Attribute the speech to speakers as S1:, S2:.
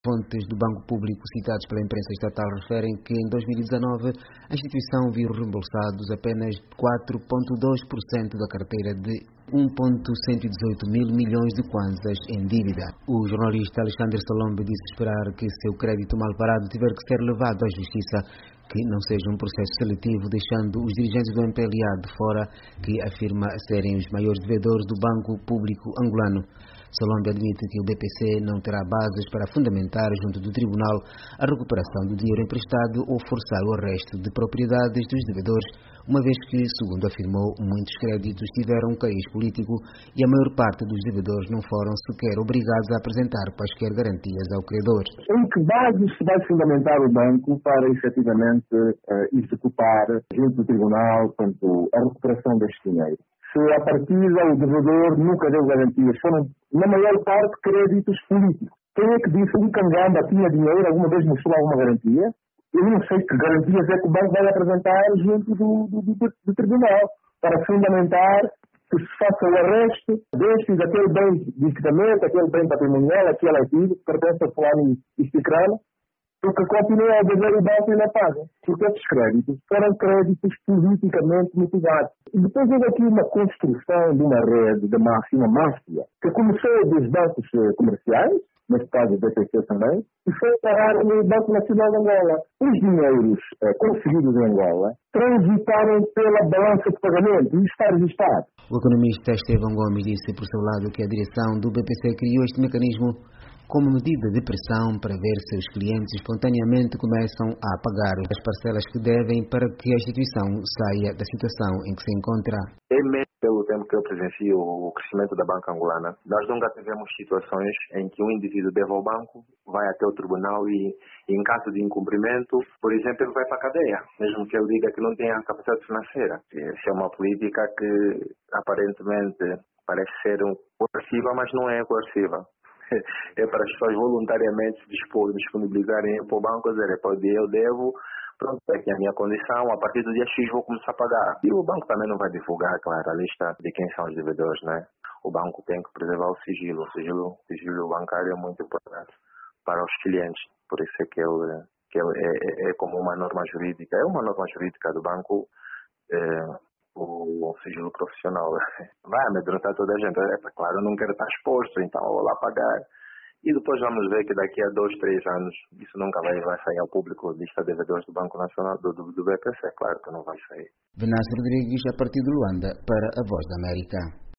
S1: Fontes do Banco Público citados pela imprensa estatal referem que em 2019 a instituição viu reembolsados apenas 4,2% da carteira de 1,118 mil milhões de kwanzas em dívida. O jornalista Alexandre Salombe disse esperar que seu crédito mal parado tiver que ser levado à justiça, que não seja um processo seletivo, deixando os dirigentes do MPLA de fora, que afirma serem os maiores devedores do Banco Público angolano. Salombe admite que o BPC não terá bases para fundamentar junto do tribunal a recuperação do dinheiro emprestado ou forçar o arresto de propriedades dos devedores, uma vez que, segundo afirmou, muitos créditos tiveram um cariz político e a maior parte dos devedores não foram sequer obrigados a apresentar quaisquer garantias ao credor.
S2: Em que bases se vai fundamentar o banco para efetivamente executar junto do tribunal, portanto, a recuperação deste dinheiro? Se a partida o devedor nunca deu garantias, foram, na maior parte, créditos políticos. Quem é que disse que o Cangamba tinha dinheiro, alguma vez mostrou alguma garantia? Eu não sei que garantias é que o banco vai apresentar junto do tribunal para fundamentar que se faça o arresto deste e daquele bem de equipamento, aquele bem patrimonial, aquele ativo que pertence a fulano e cicrano, porque continua a dever o banco e não paga. Porque esses créditos foram créditos politicamente motivados. E depois houve aqui uma construção de uma rede de máfia, que começou dos bancos comerciais, neste caso o BPC também, e foi parar no Banco Nacional de Angola. Os dinheiros conseguidos em Angola transitaram pela balança de pagamento e está registado.
S1: O economista Estevão Gomes disse por seu lado que a direção do BPC criou este mecanismo como medida de pressão para ver se os clientes espontaneamente começam a pagar as parcelas que devem para que a instituição saia da situação em que se encontra.
S3: Pelo tempo que eu presencio o crescimento da banca angolana, nós nunca tivemos situações em que um indivíduo deve ao banco, vai até o tribunal e em caso de incumprimento, por exemplo, ele vai para a cadeia, mesmo que ele diga que não tem a capacidade financeira. Essa é uma política que aparentemente parece ser coerciva, mas não é coerciva. É para as pessoas voluntariamente se disponibilizarem para o banco, dizer, eu devo, pronto, é que a minha condição, a partir do dia X vou começar a pagar. E o banco também não vai divulgar, claro, a lista de quem são os devedores, né? O banco tem que preservar o sigilo. O sigilo bancário é muito importante para os clientes, por isso é que é como uma norma jurídica, é uma norma jurídica do banco, o sigilo profissional. Vai amedrontar toda a gente. Claro, eu não quero estar exposto, então eu vou lá pagar. E depois vamos ver que daqui a 2, 3 anos, isso nunca vai sair ao público, lista de devedores do Banco Nacional, do BPC, claro que não vai sair.
S1: Venâncio Rodrigues, a partir de Luanda, para a Voz da América.